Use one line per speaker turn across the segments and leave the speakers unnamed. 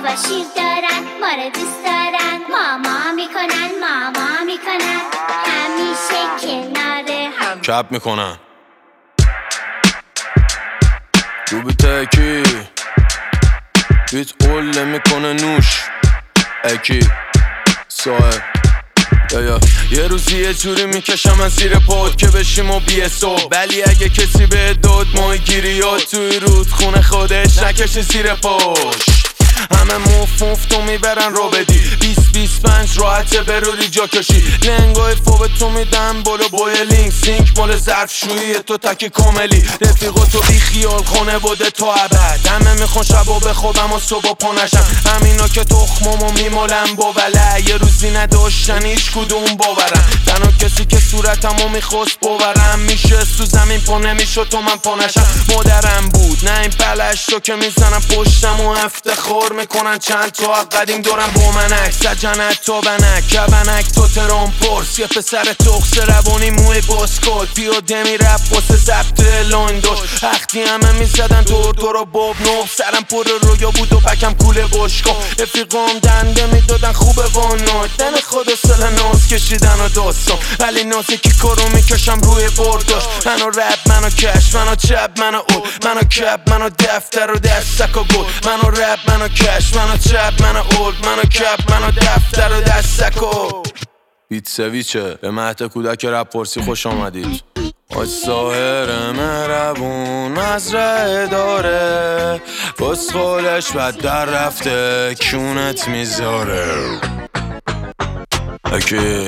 بابا شیر دارن، ما رو دوست دارن، ماما میکنن همیشه کناره هم
کپ میکنن رو بیتکی بیت قله میکنه نوش اکی سایه یه روزی یه جوری میکشم از زیر پاد که بشیم و بیسو، ولی اگه کسی به داد مای گیریات توی رودخونه خودش نکشه زیر پاش. همه موف تو میبرن رو بدی 20-25 راحته بروری جا کشی، لنگای فوب تو میدن بالا بویلینگ سینک مال ظرف شویی تو تکی کاملی، رفیقا تو بی خیال خونه بوده تا ابد، همه میخون شبا بخوابم و صبح پانشم، همینا که تخممو میمالم با وله، یه روزی نداشتن هیچ کدوم باورم، تنها کسی که صورتمو میخواست باورم میشه تو زمین پا نمیشد تو من پانشم، مادرم بود نه این پلش تو که میزنم پشتم و افتخار میکنن چند تا قدیم دارم با منک سجنت تا بنک کبنک تو ترام پرس، یه پسر تخص روانی موی باسکات پیاده میرفت واسه ضبط لاین داشت، وقتی همه میزدن دور و باب نو، سرم پر رویا بود و پکم کوله باشکا، رفیقام دنده میدادن خوبه وانا، دن خدا سل ناز کشیدن و داستان، ولی نازه که کارو میکشم روی برداشت، منو رب منو کش منو چپ منو اول منو کپ منو دفتر و دستک و گل، منو رب منو کش منو چپ منو اول منو کپ منو دفتر و دستک و بیت سویچه. به مهد کودک رپ پرسی خوش آمدید. آج ساهر مهربون مزرعه داره، بسخولش بد در رفته کونت میذاره اکی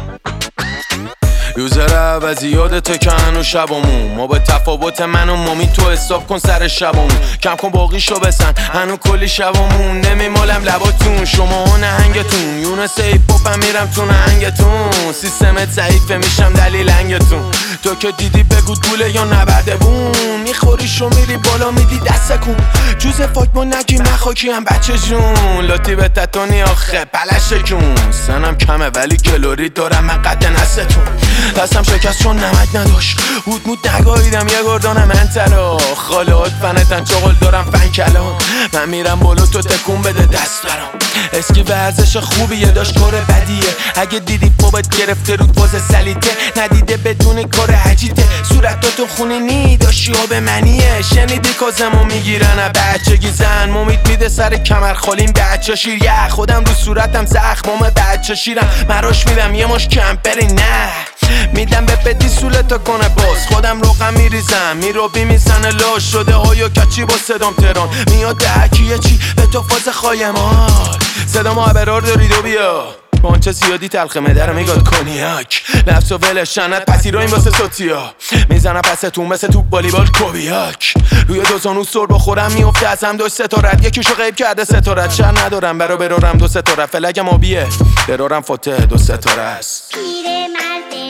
یوزر عوضی یادته که هنو شبامون، ما به تفاوت من و مامی تو حساب کن سر شبامون، کم کن باقیشو بسن هنو کلی شبامون، نمیمالم لباتون شما ها نهنگتون، یونس ایپاپم میرم تو نهنگتون، سیستمت ضعیفه میشم دلیل انگتون، تو که دیدی بگو دوله یا نبرده بون، میخوریشو میری بالا میدی دستکون، جوز فاک ما نگیم نخاکی هم بچه جون، لاتی به تتونی آخه پلشکون، سنم کمه ولی گلوری دارم من قد نستون، دستم شکست چون نمک نداشت بود نگاهیدم یه گردان منطلا، خالات فنتن چغل دارم فن کلام، من میرم بالا تو تکون بده دست برام، اسکی ورزش خوبیه داشت کار بدیه، اگه دیدی پابت گرفته رود باز سلیته، ندیده بدون کار عجیته، صورتاتو خونی نی داشتی آب منیه، شنیدی کازمو میگیرن بچگی زن، ممید میده سر کمر خالیم بچه شیر، یه خودم رو صورتم زخمام بچه شیرم، مراش میدم یه ماش کمپری نه میدم به بدی سولتا کنه باز، خودم روغم میریزم میروبی میزنه لاش شده آیا کچی با صدام تران، میاد دهکیه چی به تو فاز خایمال، صدام عبرار دارید و بیا بانچه زیادی تلخ مدر میگاد کنیاک، نفس و ولش شنت پسیرایم واسه سوتیا، میزنم پستون مثل توپ والیبال کوبیاک، روی دوزانو سر بخورم میفته ازم دو ستارت، یکیشو غیب کرده ستارت، شر ندارم برارم دو ستاره، فلگم آبیه برارم فاته دو ستاره است.
پیر مرد